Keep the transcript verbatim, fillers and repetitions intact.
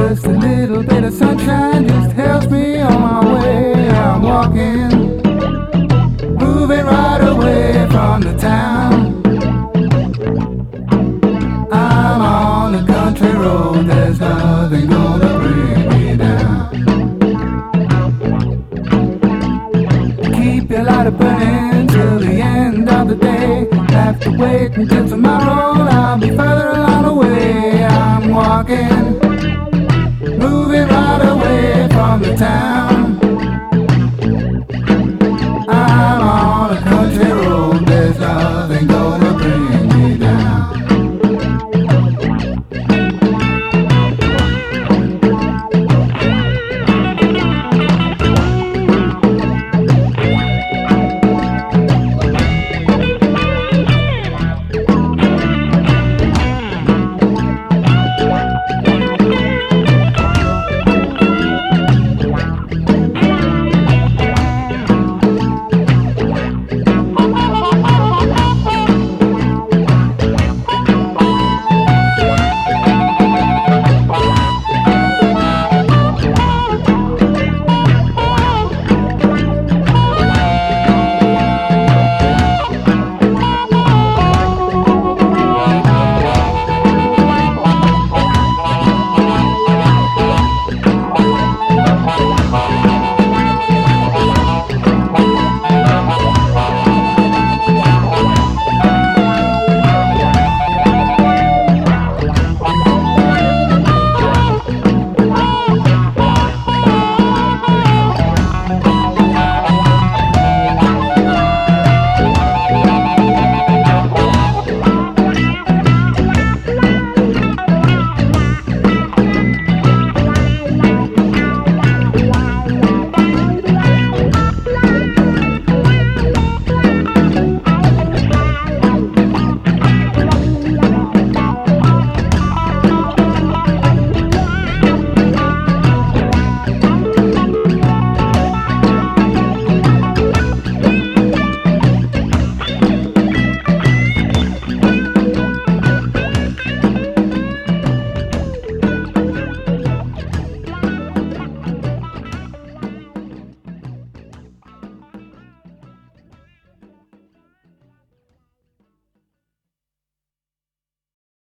Just a little bit of sunshine just helps me on my way. I'm walking, moving right away from the town. I'm on a country road, there's nothing gonna bring me down. Keep your light burning till the end of the day. Have to wait until tomorrow, I'll be further along the way. I'm walking, moving right away from the town.